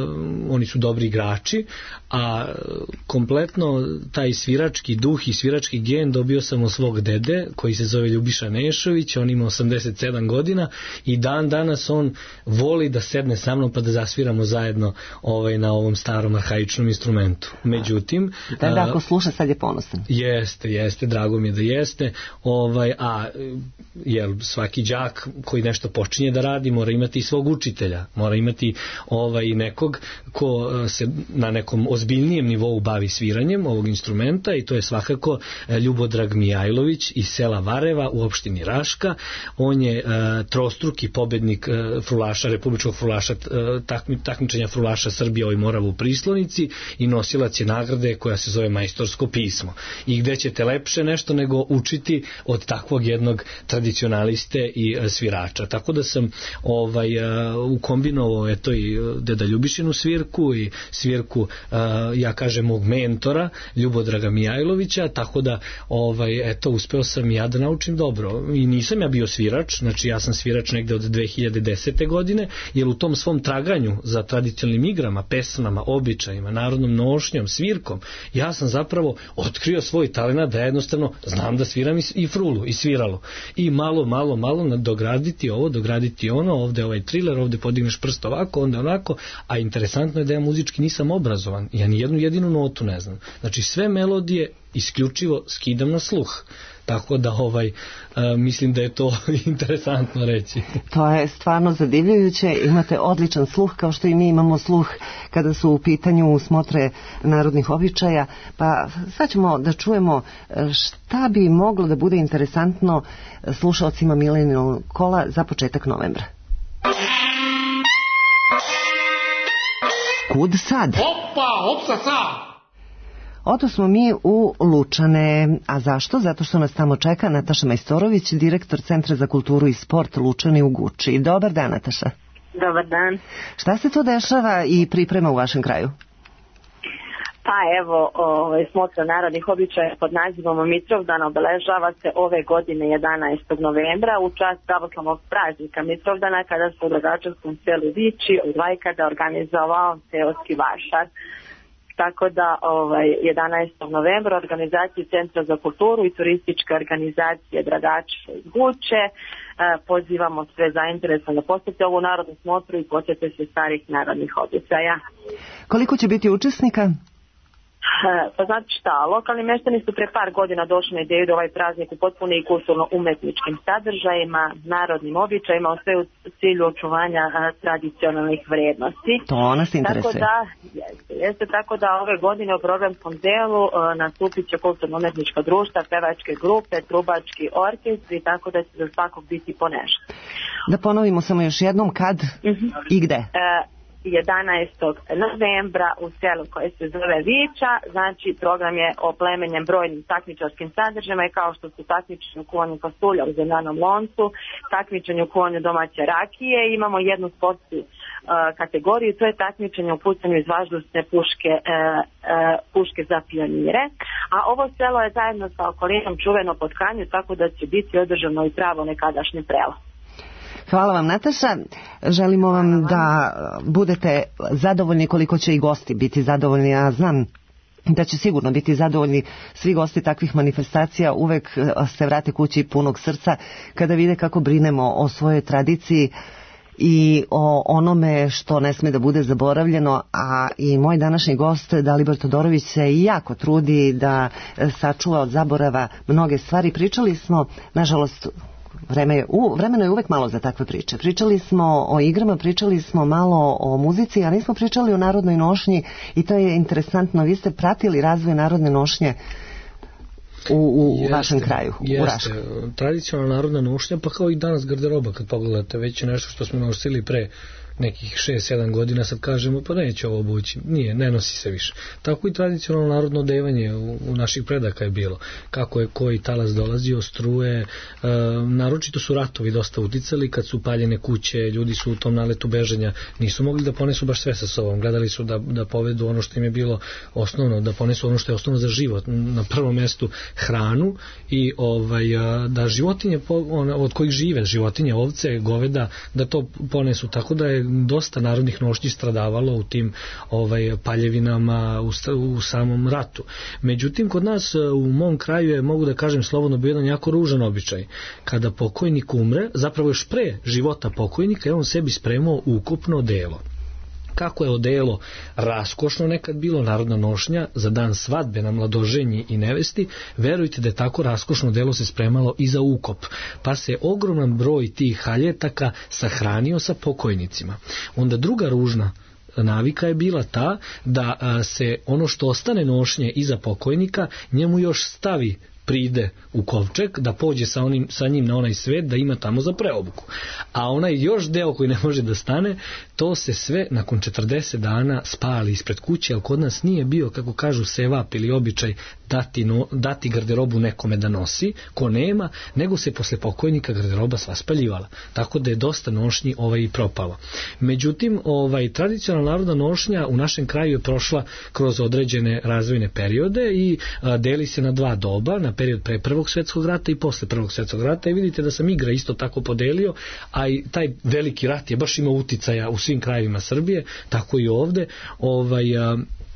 Speaker 4: oni su dobri igrači, a kompletno taj svirački duh i svirački gen dobio sam od svog dede koji se zove Ljubiša Nešović, on ima osamdeset sedam godina i dan danas on voli da sedne sa mnom pa da zasviramo zajedno ovaj, na ovom starom arhaičnom instrumentu. Međutim...
Speaker 3: Da, da, ako sluša sad je ponosan.
Speaker 4: Jeste, jeste, drago mi je da jeste. Ovaj, a jel, svaki đak koji nešto počinje da radi mora imati i svog učitelja, mora imati ovaj, nekog ko se na nekom ozbiljnijem nivou bavi sviranjem ovog instrumenta i to je svakako Ljubodrag Mijajlović iz sela Vareva u opštini Raška. On je uh, trostruki pobednik uh, frulaša, republičkog frulaša, uh, takmi, takmičenja frulaša Srbije ovoj Moravu u Prislonici i nosilac je nagrade koja se zove Majstorsko pismo. I gde ćete lepše nešto nego učiti od takvog jednog tradicionaliste i uh, svirača. Tako da sam ovaj, uh, ukombinovao eto i deda Ljubišinu svirku i svirku, uh, ja kažem, mog mentora Ljubodraga Mijajlovića, tako da ovaj, eto, uspeo sam ja da naučim dobro. I nisam ja bio svirač, znači ja sam svirač negde od dve hiljade desete godine, jer u tom svom traganju za tradicionalnim igrama, pesmama, običajima, narodnom nošnjom, svirkom, ja sam zapravo otkrio svoj talenat da jednostavno znam da sviram i, i frulu, i sviralo. I malo, malo, malo dograditi ovo, dograditi ono, ovde ovaj triler, ovde podigneš prst ovako, onda onako, a interesantno je da ja muzički nisam obrazovan, ja ni jednu jedinu notu ne znam. Znači sve melodije isključivo skidam na sluh. Tako da ovaj, a, mislim da je to interesantno reći.
Speaker 3: To je stvarno zadivljujuće, imate odličan sluh kao što i mi imamo sluh kada su u pitanju smotre narodnih običaja, pa sad ćemo da čujemo šta bi moglo da bude interesantno slušalcima Milenijalnog kola za početak novembra. Kud sad?
Speaker 2: Opa, opsa sad!
Speaker 3: Oto smo mi u Lučane. A zašto? Zato što nas tamo čeka Nataša Majstorović, direktor Centra za kulturu i sport Lučani u Guči. Dobar dan, Nataša.
Speaker 14: Dobar dan.
Speaker 3: Šta se to dešava i priprema u vašem kraju?
Speaker 14: Pa evo, ovaj, smotra narodnih običaja pod nazivom Mitrovdan obeležava se ove godine jedanaestog novembra u čast pravoslavnog praznika Mitrovdana, kada se u Dragačevskom selu Viči od Vajkada organizovao seoski vašar. Tako da ovaj, jedanaestog novembra organizacije Centra za kulturu i turističke organizacije Dragačeva iz Guče eh, pozivamo sve zainteresovane da posjete ovu narodnu smotru i posjete se starih narodnih običaja.
Speaker 3: Koliko će biti učesnika?
Speaker 14: Pa znači šta, lokalni meštani su pre par godina došli na ideju da ovaj praznik upotpuni i kulturno-umetničkim sadržajima, narodnim običajima, sve u cilju očuvanja a, tradicionalnih vrednosti.
Speaker 3: To nas interesuje.
Speaker 14: Tako da, jeste, jeste tako da ove godine u programskom delu a, nastupit će kulturno-umetnička društva, pevačke grupe, trubački orkestri, tako da će za svakog biti po nešto.
Speaker 3: Da ponovimo samo još jednom kad uh-huh. i gde? E,
Speaker 14: jedanaestog novembra u selu koje se zove Viča, znači program je oplemenjen brojnim takmičarskim sadržajima i kao što su takmičenje u kuvanju pasulja u zemljanom loncu, takmičenje u kuvanju domaće rakije, imamo jednu sportsku uh, kategoriju, to je takmičenje u pucanju iz važdosne puške, uh, uh, puške za pionire, a ovo selo je zajedno sa okolinom čuveno po tkanju, tako da će biti održano i pravo nekadašnje prelo.
Speaker 3: Hvala vam, Nataša. Želimo vam da budete zadovoljni koliko će i gosti biti zadovoljni. Ja znam da će sigurno biti zadovoljni svi gosti takvih manifestacija. Uvek se vrate kući punog srca kada vide kako brinemo o svojoj tradiciji i o onome što ne sme da bude zaboravljeno, a i moj današnji gost Dalibor Todorović se jako trudi da sačuva od zaborava mnoge stvari. Pričali smo, nažalost, Vreme je, u, vremeno je uvek malo za takve priče. Pričali smo o igrama, pričali smo malo o muzici, a nismo pričali o narodnoj nošnji i to je interesantno. Vi ste pratili razvoj narodne nošnje u, u jeste, vašem kraju,
Speaker 4: jeste.
Speaker 3: U Rašku.
Speaker 4: Tradicionalna narodna nošnja, pa kao i danas garderoba, kad pogledate, već je nešto što smo nosili pre nekih šest sedam godina sad kažemo pa neće ovo obući, nije, ne nosi se više. Tako i tradicionalno narodno odevanje u, u naših predaka je bilo. Kako je koji talas dolazio, struje, e, naročito su ratovi dosta uticali, kad su paljene kuće, ljudi su u tom naletu bežanja, nisu mogli da ponesu baš sve sa sobom, gledali su da, da povedu ono što im je bilo osnovno, da ponesu ono što je osnovno za život, na prvom mjestu hranu i ovaj, da životinje od kojih žive, životinje, ovce, goveda, da to ponesu, tako da je dosta narodnih nošnji stradavalo u tim ovaj, paljevinama u, u samom ratu. Međutim, kod nas u mom kraju je, mogu da kažem slobodno, bio jedan jako ružan običaj. Kada pokojnik umre, zapravo još pre života pokojnika je on sebi spremao ukupno odelo. Kako je odelo raskošno nekad bilo, narodna nošnja za dan svadbe na mladoženji i nevesti, verujte da je tako raskošno odelo se spremalo i za ukop, pa se ogroman broj tih haljetaka sahranio sa pokojnicima. Onda druga ružna navika je bila ta da a, se ono što ostane nošnje iza pokojnika njemu još stavi pride u kovčeg, da pođe sa, onim, sa njim na onaj svet, da ima tamo za preobuku. A onaj još deo koji ne može da stane, to se sve nakon četrdeset dana spali ispred kuće, ali kod nas nije bio, kako kažu, sevap ili običaj dati, no, dati garderobu nekome da nosi, ko nema, nego se posle pokojnika garderoba sva spaljivala. Tako da je dosta nošnji ovaj i propalo. Međutim, ovaj, tradicionalna narodna nošnja u našem kraju je prošla kroz određene razvojne periode i a, deli se na dva doba, na period pre Prvog svjetskog rata i posle Prvog svjetskog rata, i vidite da sam igra isto tako podelio, a i taj veliki rat je baš imao uticaja u svim krajevima Srbije, tako i ovde. Ovaj, a,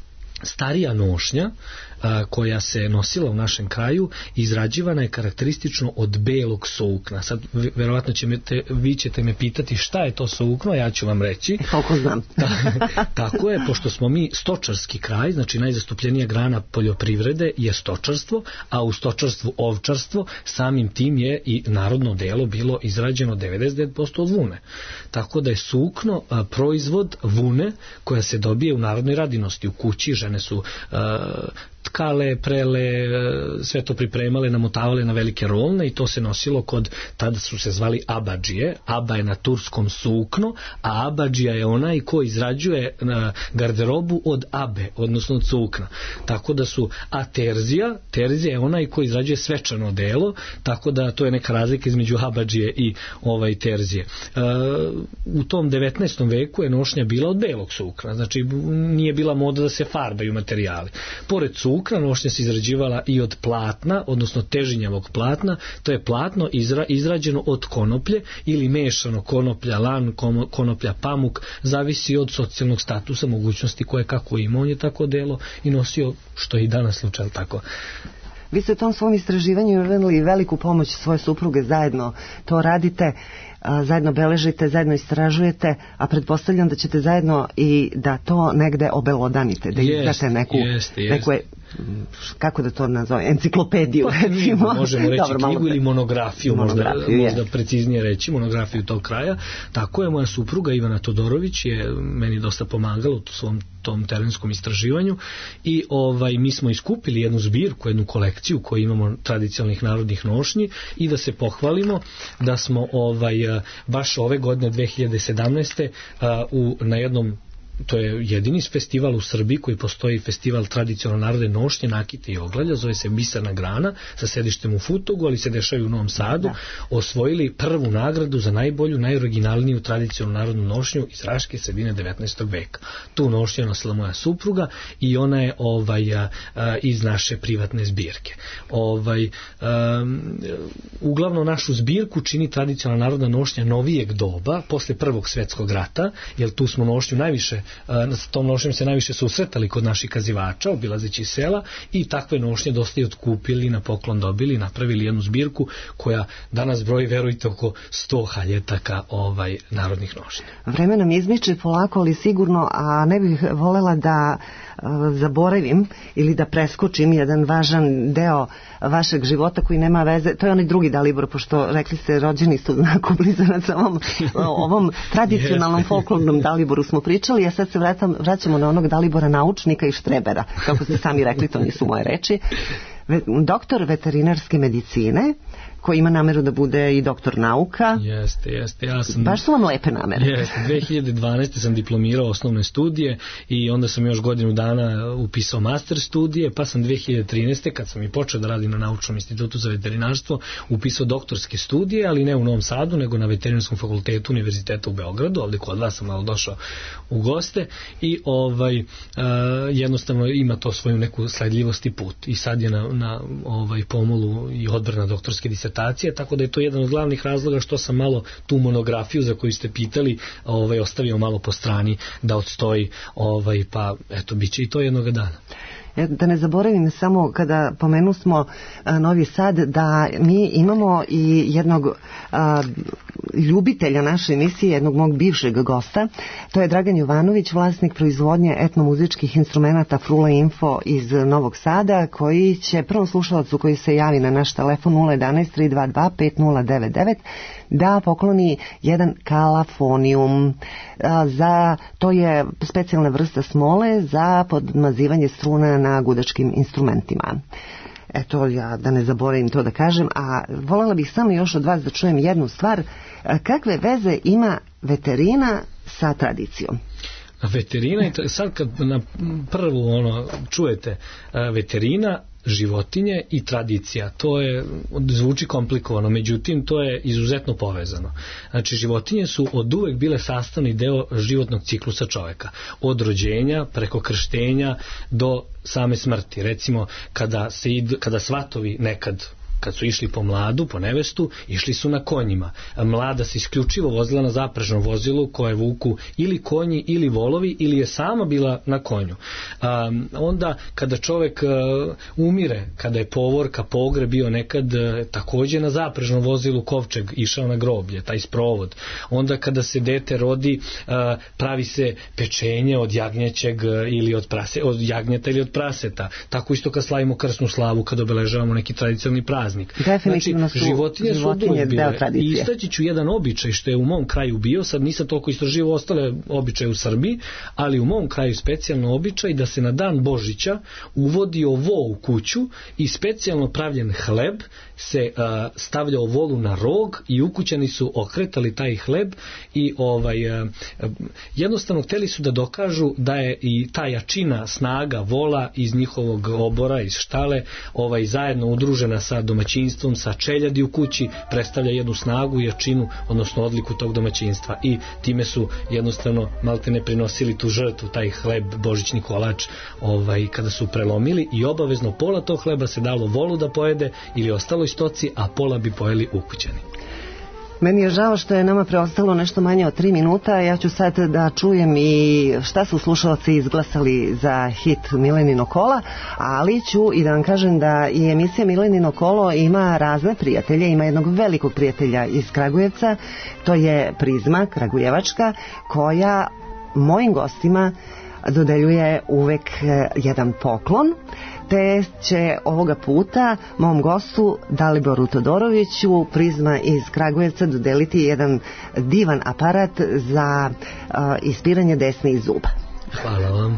Speaker 4: starija nošnja a, koja se nosila u našem kraju izrađivana je karakteristično od belog sukna. Sad verovatno će me te, vi ćete me pitati šta je to sukno, ja ću vam reći.
Speaker 3: Koliko znam.
Speaker 4: Ta, tako je, pošto smo mi stočarski kraj, znači najzastupljenija grana poljoprivrede je stočarstvo, a u stočarstvu ovčarstvo, samim tim je i narodno delo bilo izrađeno devedeset devet posto od vune. Tako da je sukno a, proizvod vune koja se dobije u narodnoj radinosti. U kući žene su a, tkale, prele, sve to pripremale, namotavale na velike rolne i to se nosilo kod, tada su se zvali abadžije. Aba je na turskom sukno, a abadžija je onaj ko izrađuje garderobu od abe, odnosno od sukna. Tako da su, a terzija, terzija je onaj ko izrađuje svečano delo, tako da to je neka razlika između abadžije i ovaj terzije. E, u tom devetnaestom veku je nošnja bila od belog sukna, znači nije bila moda da se farbaju materijali. Pored sukna, Ukra nošnja se izrađivala i od platna, odnosno težinjavog platna, to je platno izra, izrađeno od konoplje ili mešano konoplja, lan, konoplja, pamuk, zavisi od socijalnog statusa, mogućnosti koje kako ima, on je tako delo i nosio, što je i danas slučaj, tako.
Speaker 3: Vi ste u tom svom istraživanju imali veliku pomoć svoje supruge, zajedno to radite, zajedno beležite, zajedno istražujete, a pretpostavljam da ćete zajedno i da to negde obelodanite, da izdate neku,
Speaker 4: jest, jest.
Speaker 3: neku, kako da to nazove, enciklopediju,
Speaker 4: pa,
Speaker 3: recimo.
Speaker 4: Možemo reći Dobro, knjigu ili monografiju,
Speaker 3: monografiju
Speaker 4: možda, možda preciznije reći, monografiju tog kraja. Tako je, moja supruga Ivana Todorović je meni dosta pomagala u svom tom terenskom istraživanju i ovaj mi smo iskupili jednu zbirku, jednu kolekciju koju imamo tradicionalnih narodnih nošnji i da se pohvalimo da smo ovaj baš ove godine dve hiljade sedamnaeste u na jednom, to je jedini festival u Srbiji koji postoji, festival tradicionalne narodne nošnje, nakite i ogledja, zove se Bisarna grana, sa sedištem u Futogu, ali se dešava u Novom Sadu, da. Osvojili prvu nagradu za najbolju, najoriginalniju tradicionalnu narodnu nošnju iz Raške sredine devetnaestog veka. Tu nošnju je nosila moja supruga i ona je ovaj, a, a, iz naše privatne zbirke. Ovaj, a, uglavnom našu zbirku čini tradicionalna narodna nošnja novijeg doba, posle Prvog svjetskog rata, jer tu smo nošnju najviše s tom nošnjom se najviše susretali kod naših kazivača, obilazeći sela, i takve nošnje dosta i otkupili, na poklon dobili, napravili jednu zbirku koja danas broji, verujte, oko sto haljetaka ovaj, narodnih nošnja.
Speaker 3: Vreme nam izmiče polako, ali sigurno, a ne bih volela da uh, zaboravim ili da preskočim jedan važan deo vašeg života koji nema veze, to je onaj drugi Dalibor, pošto rekli ste rođeni su znaku blizanaca, ovom, ovom tradicionalnom folklornom Daliboru smo pričali, a sad se vratam, vraćamo na onog Dalibora naučnika i štrebera, kako ste sami rekli, to nisu moje reči. Doktor veterinarske medicine, koji ima nameru da bude i doktor nauka.
Speaker 4: Jeste, jeste. Ja sam...
Speaker 3: Baš su vam lepe namere.
Speaker 4: Jeste. dve hiljade dvanaeste. sam diplomirao osnovne studije i onda sam još godinu dana upisao master studije, pa sam dve hiljade trinaeste. kad sam i počeo da radim na Naučnom institutu za veterinarstvo, upisao doktorske studije, ali ne u Novom Sadu, nego na Veterinarskom fakultetu Univerziteta u Beogradu. Ovde kod vas sam malo došao u goste i ovaj, uh, jednostavno ima to svoju neku sledljivost i put. I sad je na, na ovaj, pomolu i odbrana doktorske disertacije, tako da je to jedan od glavnih razloga što sam malo tu monografiju za koju ste pitali ovaj, ostavio malo po strani da odstoji, ovaj, pa eto, bit će i to jednoga dana.
Speaker 3: Da ne zaboravim samo kada pomenu smo a, Novi Sad, da mi imamo i jednog a, ljubitelja naše emisije, jednog mog bivšeg gosta, to je Dragan Jovanović, vlasnik proizvodnje etnomuzičkih instrumenta Frula Info iz Novog Sada, koji će prvom slušalacu koji se javi na naš telefon nula jedanaest tri dva dva pet nula devet devet da pokloni jedan kalafonijum. A, za, to je specijalna vrsta smole za podmazivanje struna na gudačkim instrumentima. Eto, ja da ne zaboravim to da kažem, a voljela bih samo još od vas da čujem jednu stvar. Kakve veze ima veterina sa tradicijom?
Speaker 4: Veterina, sad kad na prvu ono, čujete veterina, životinje i tradicija, to je, zvuči komplikovano, međutim to je izuzetno povezano. Znači životinje su od uvek bile sastavni deo životnog ciklusa čoveka, od rođenja preko krštenja do same smrti. Recimo kada se id, kada svatovi nekad kad su išli po mladu, po nevestu, išli su na konjima. Mlada se isključivo vozila na zaprežnom vozilu koje vuku ili konji ili volovi, ili je sama bila na konju. Um, onda kada čovek uh, umire, kada je povorka, pogreb bio nekad uh, takođe na zaprežnom vozilu kovčeg išao na groblje, taj sprovod. Onda kada se dete rodi, uh, pravi se pečenje od jagnjećeg uh, ili od, prase, od jagnjeta ili od praseta. Tako isto kad slavimo krsnu slavu, kad obeležavamo neki tradicionalni praznik.
Speaker 3: Definitivno
Speaker 4: znači, životinje su uvijek bile. I istaći ću jedan običaj što je u mom kraju bio, sad nisam toliko istraživao ostale običaje u Srbiji, ali u mom kraju specijalno običaj da se na dan Božića uvodio vo u kuću i specijalno pravljen hleb se uh, stavljao volu na rog i ukućani su okretali taj hleb i ovaj, uh, jednostavno hteli su da dokažu da je i ta jačina, snaga vola iz njihovog obora, iz štale, ovaj, zajedno udružena sa domaćinstvom, sa čeljadi u kući, predstavlja jednu snagu i jačinu, odnosno odliku tog domaćinstva. I time su jednostavno malte ne prinosili tu žrtvu, taj hleb, božićni kolač, ovaj, kada su prelomili, i obavezno pola tog hleba se dalo volu da pojede ili ostalo stoci, a pola bi pojeli ukućani.
Speaker 3: Meni je žao što je nama preostalo nešto manje od tri minuta. Ja ću sad da čujem i šta su slušalci izglasali za hit Milenino kola, ali ću i da vam kažem da i emisija Milenino kolo ima razne prijatelje. Ima jednog velikog prijatelja iz Kragujevca, to je Prizma Kragujevačka, koja mojim gostima dodeljuje uvek jedan poklon, te će ovoga puta mom gostu Daliboru Todoroviću Prizma iz Kragujevca dodeliti jedan divan aparat za uh, ispiranje desnih zuba.
Speaker 4: Hvala vam.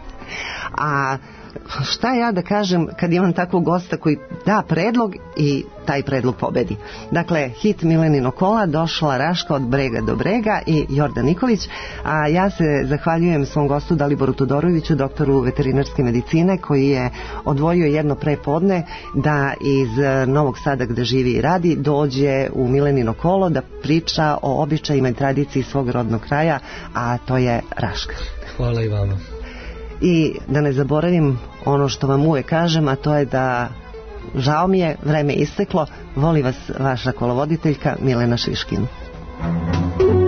Speaker 3: A šta ja da kažem kad imam takvog gosta koji da predlog i taj predlog pobedi. Dakle, hit Milenino kola, Došla Raška od brega do brega i Jordan Nikolić, a ja se zahvaljujem svom gostu Daliboru Todoroviću, doktoru veterinarske medicine, koji je odvojio jedno prepodne da iz Novog Sada gde živi i radi dođe u Milenino kolo da priča o običajima i tradiciji svog rodnog kraja, a to je Raška.
Speaker 4: Hvala i vama.
Speaker 3: I da ne zaboravim ono što vam uvek kažem, a to je da žao mi je, vreme isteklo, voli vas vaša kolovoditeljka Milena Šiškin.